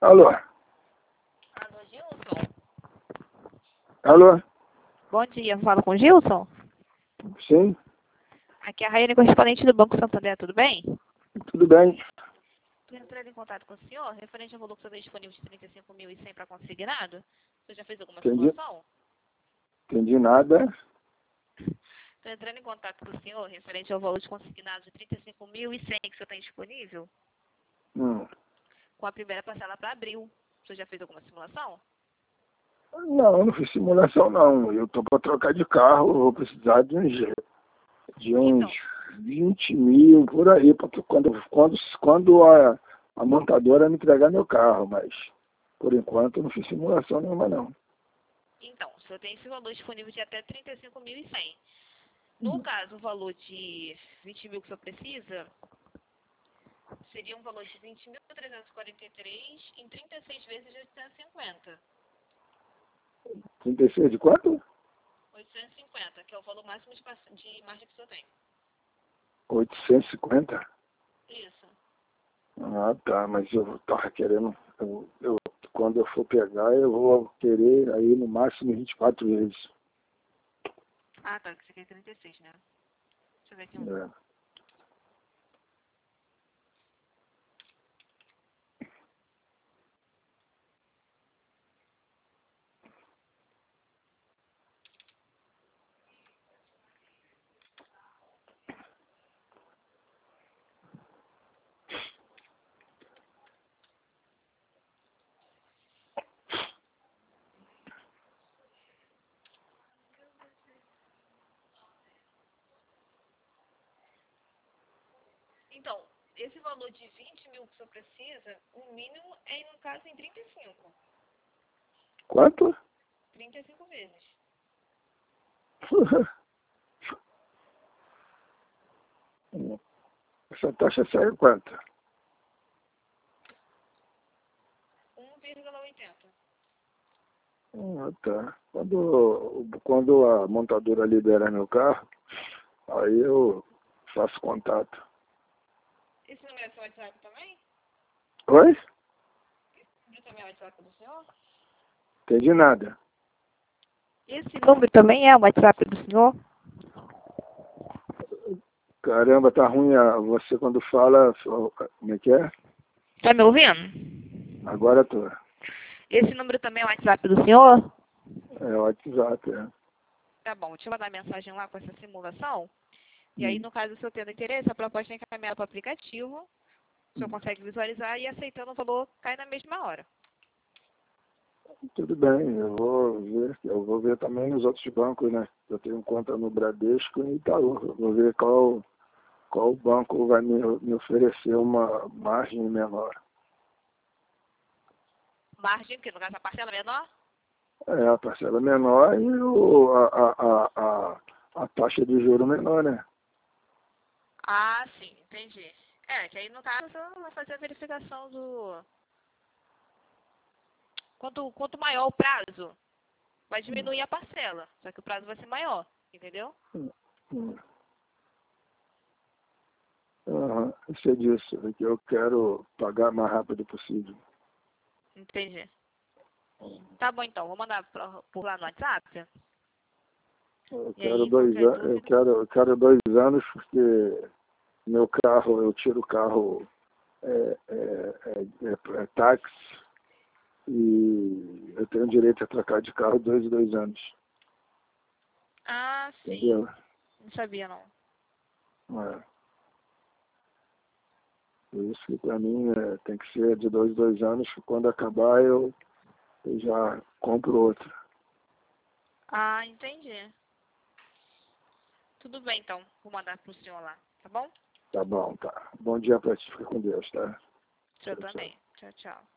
Alô? Alô, Gilson? Alô? Bom dia, falo com o Gilson? Sim? Aqui é a Raiane, correspondente do Banco Santander, tudo bem? Tudo bem? Estou entrando em contato com o senhor, referente ao valor que o senhor tem disponível de 35.100 para consignado. O senhor já fez alguma simulação? Entendi nada. Estou entrando em contato com o senhor, referente ao valor de consignado de 35.100 que o senhor tem disponível, com a primeira parcela para abril. O senhor já fez alguma simulação? Não, não fiz simulação não. Eu tô para trocar de carro, eu vou precisar de uns 20 mil por aí, porque quando a montadora me entregar meu carro, mas por enquanto eu não fiz simulação nenhuma não. Então, o senhor tem esse valor disponível de até 35.100. No caso, o valor de 20 mil que o senhor precisa, seria um valor de 20.343 em 36 vezes de 850. 36 de quanto? 850, que é o valor máximo de margem que o senhor tem. 850? Isso. Ah, tá, mas eu tava querendo, quando eu for pegar, eu vou querer aí no máximo 24 vezes. Ah, tá, que você quer 36, né? Deixa eu ver aqui É. Então, esse valor de 20 mil que o senhor precisa, o mínimo é, no caso, em 35. Quanto? 35 vezes. Essa taxa sai quanto? 1,80. Ah, tá. Quando a montadora libera meu carro, aí eu faço contato. Esse número é seu WhatsApp também? Oi? Esse número também é o WhatsApp do senhor? Entendi nada. Esse número também é o WhatsApp do senhor? Caramba, tá ruim você quando fala, como é que é? Tá me ouvindo? Agora tô. Esse número também é o WhatsApp do senhor? É o WhatsApp, é. Tá bom, deixa eu mandar mensagem lá com essa simulação. E aí, no caso, se eu tendo interesse, a proposta é encaminhada para o aplicativo. O senhor consegue visualizar e aceitando o valor cai na mesma hora. Tudo bem, eu vou ver também nos outros bancos, né? Eu tenho conta no Bradesco e Itaú. Eu vou ver qual banco vai me oferecer uma margem menor. Margem, que no caso a parcela menor? É, a parcela menor e a taxa de juro menor, né? Ah, sim, entendi. É, que aí no caso vai fazer a verificação do... Quanto maior o prazo, vai diminuir a parcela. Só que o prazo vai ser maior, entendeu? Isso é disso, é que eu quero pagar o mais rápido possível. Entendi. Tá bom então, vou mandar por lá no WhatsApp. Eu E aí, quero qualquer dúvida... eu quero 2 anos porque meu carro, eu tiro o carro é táxi e eu tenho direito a trocar de carro 2 anos. Ah, sim. Entendeu? Não sabia não. É. Por isso que para mim tem que ser de 2 anos, quando acabar eu já compro outro. Ah, entendi. Tudo bem então, vou mandar pro senhor lá, tá bom? Tá bom, tá. Bom dia pra ti, fica com Deus, tá? O senhor Tchau, tchau. também. Tchau, tchau.